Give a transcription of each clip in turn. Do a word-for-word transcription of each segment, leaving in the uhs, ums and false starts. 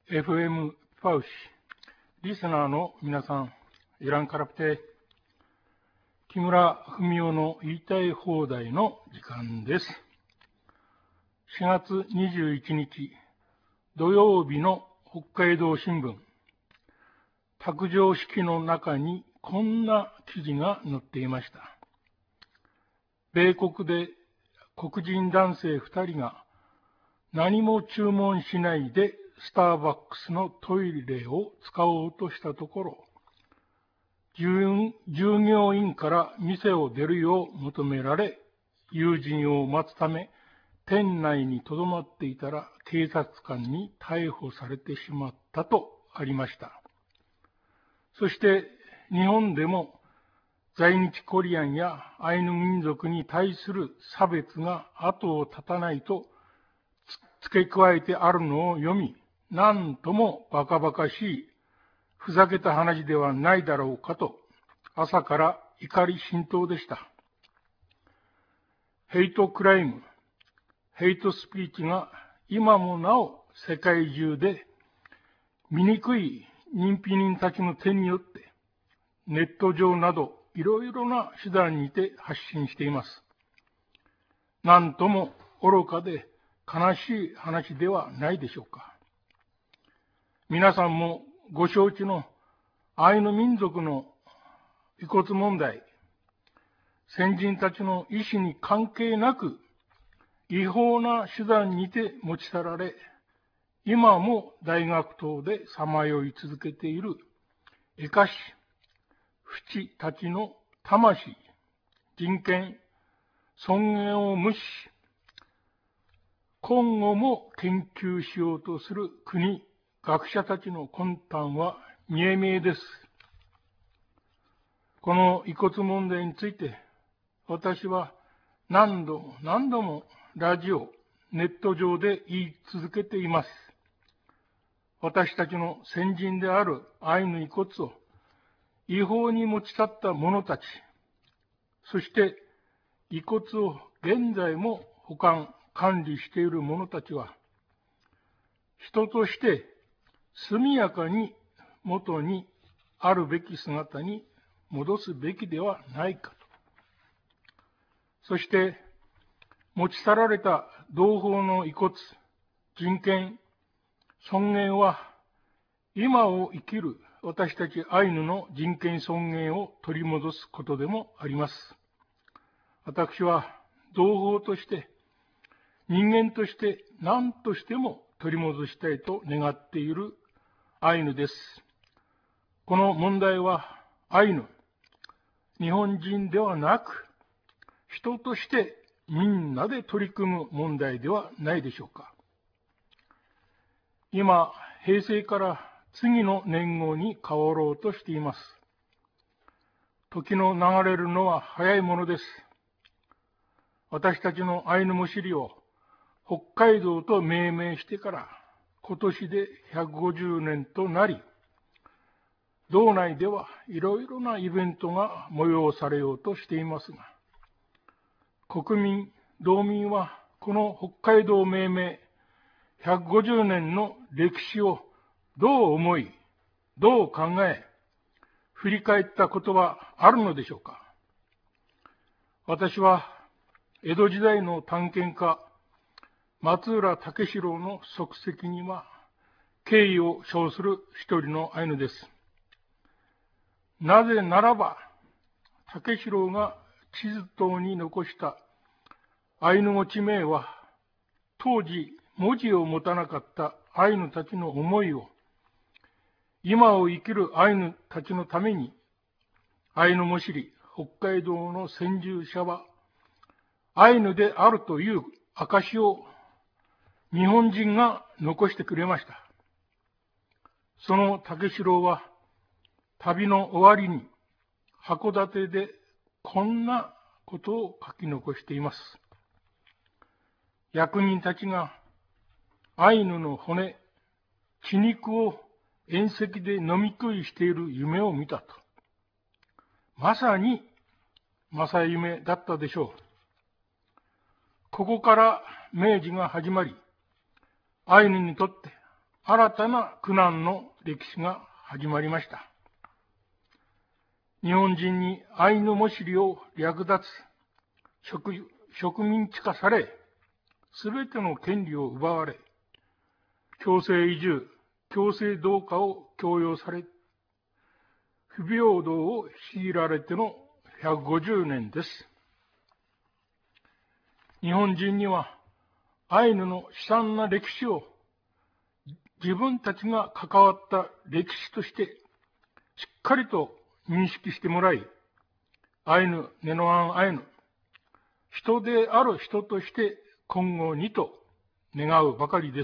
エフエム パウシ、リスナーの皆さん、イランカラプテ、木村文夫の言いたい放題の時間です。しがつにじゅういちにち、土曜日の北海道新聞、卓上式の中にこんな記事が載っていました。米国で黒人男性ふたりが何も注文しないでスターバックスのトイレを使おうとしたところ、従業員から店を出るよう求められ、友人を待つため、店内に留まっていたら警察官に逮捕されてしまったとありました。そして日本でも在日コリアンやアイヌ民族に対する差別が後を絶たないと付け加えてあるのを読み、なんともバカバカしい、ふざけた話ではないだろうかと、朝から怒り心頭でした。ヘイトクライム、ヘイトスピーチが今もなお世界中で醜い認否人たちの手によってネット上などいろいろな手段にて発信しています。なんとも愚かで悲しい話ではないでしょうか。皆さんもご承知のアイヌ民族の遺骨問題、先人たちの意思に関係なく違法な手段にて持ち去られ、今も大学等でさまよい続けているエカシ、フチたちの魂、人権、尊厳を無視し、今後も研究しようとする国、学者たちの魂胆は見え見えです。この遺骨問題について、私は何度も何度もラジオ、ネット上で言い続けています。私たちの先人であるアイヌ遺骨を違法に持ち去った者たち、そして遺骨を現在も保管、管理している者たちは、人として速やかに元にあるべき姿に戻すべきではないかと。そして、持ち去られた同胞の遺骨、人権、尊厳は、今を生きる私たちアイヌの人権尊厳を取り戻すことでもあります。私は同胞として、人間として何としても取り戻したいと願っているアイヌです。この問題はアイヌ、日本人ではなく、人としてみんなで取り組む問題ではないでしょうか。今、平成から次の年号に変わろうとしています。時の流れるのは早いものです。私たちのアイヌムシリを北海道と命名してから今年でひゃくごじゅうねんとなり、道内ではいろいろなイベントが催されようとしていますが、国民、道民はこの北海道命名ひゃくごじゅうねんの歴史をどう思い、どう考え、振り返ったことはあるのでしょうか。私は江戸時代の探検家、松浦武四郎の足跡には敬意を称する一人のアイヌです。なぜならば、武四郎が地図等に残したアイヌ語地名は、当時文字を持たなかったアイヌたちの思いを、今を生きるアイヌたちのために、アイヌムシリ、北海道の先住者は、アイヌであるという証を日本人が残してくれました。その武四郎は、旅の終わりに函館でこんなことを書き残しています。役人たちがアイヌの骨、血肉を宴席で飲み食いしている夢を見たと。まさに正夢だったでしょう。ここから明治が始まり、アイヌにとって新たな苦難の歴史が始まりました。日本人にアイヌモシリを略奪、植、植民地化され、すべての権利を奪われ、強制移住、強制同化を強要され、不平等を強いられてのひゃくごじゅうねんです。日本人にはアイヌの悲惨な歴史を自分たちが関わった歴史としてしっかりと認識してもらい、アイヌ、ネノアンアイヌ、人である人として今後にと願うばかりです。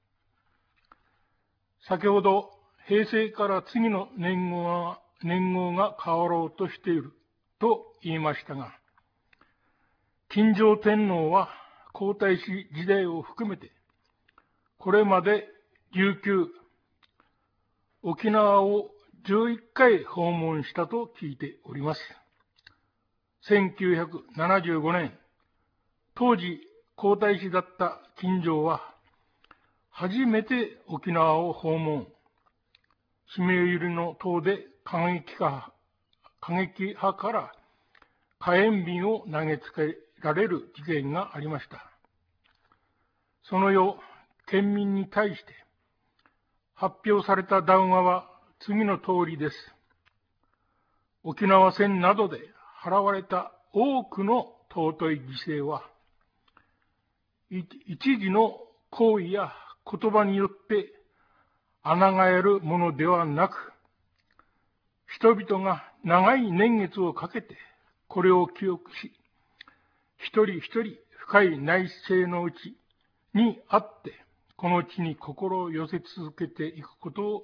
先ほど平成から次の年号が、年号が変わろうとしていると言いましたが、金城天皇は皇太子時代を含めて、これまで琉球、沖縄をじゅういっかい訪問したと聞いております。せんきゅうひゃくななじゅうごねん、当時皇太子だった金城は、初めて沖縄を訪問、指名ゆりの塔で過激派、過激派から火炎瓶を投げつけられる事件がありました。その夜、県民に対して発表された談話は次の通りです。沖縄戦などで払われた多くの尊い犠牲は、一時の行為や言葉によって抗えるものではなく、人々が長い年月をかけてこれを記憶し、一人一人深い内省のうちにあって、この地に心を寄せ続けていくことを、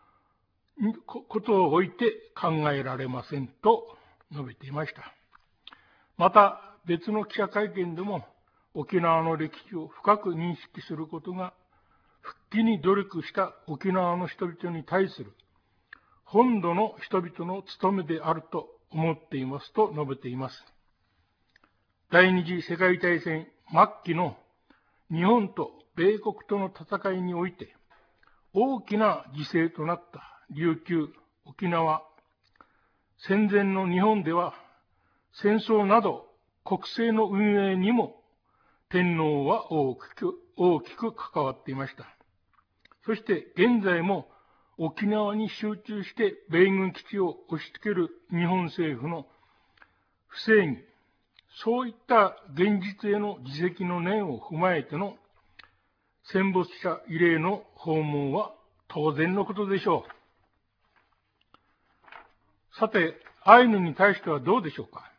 ことを置いて考えられませんと述べていました。また別の記者会見でも、沖縄の歴史を深く認識することが、復帰に努力した沖縄の人々に対する本土の人々の務めであると思っていますと述べています。第二次世界大戦末期の日本と米国との戦いにおいて、大きな犠牲となった琉球、沖縄、戦前の日本では、戦争など国政の運営にも天皇は大きく、大きく関わっていました。そして現在も沖縄に集中して米軍基地を押し付ける日本政府の不正義、そういった現実への自責の念を踏まえての戦没者慰霊の訪問は当然のことでしょう。さて、アイヌに対してはどうでしょうか。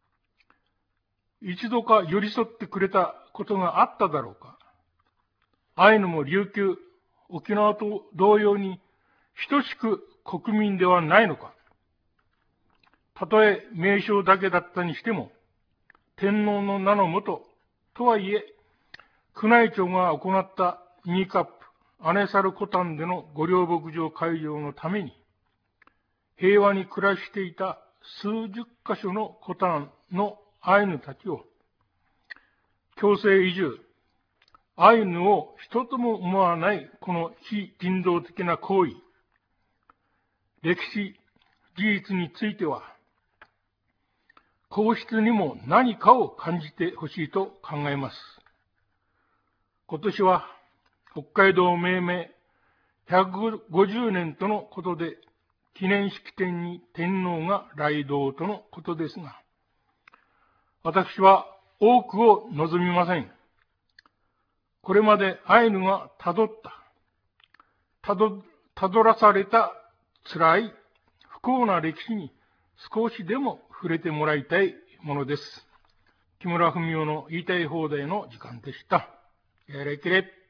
一度か寄り添ってくれたことがあっただろうか。アイヌも琉球、沖縄と同様に等しく国民ではないのか。たとえ名称だけだったにしても、天皇の名のもと、とはいえ、宮内庁が行ったニーカップ、アネサルコタンでの御料牧場開場のために、平和に暮らしていた数十箇所のコタンのアイヌたちを、強制移住、アイヌを人とも思わないこの非人道的な行為、歴史、事実については、皇室にも何かを感じてほしいと考えます。今年は北海道命名ひゃくごじゅうねんとのことで、記念式典に天皇が来堂とのことですが、私は多くを望みません。これまでアイヌが辿った、たど、たどらされた辛い不幸な歴史に少しでも触れてもらいたいものです。木村文夫の言いたい放題の時間でした。やれきれ。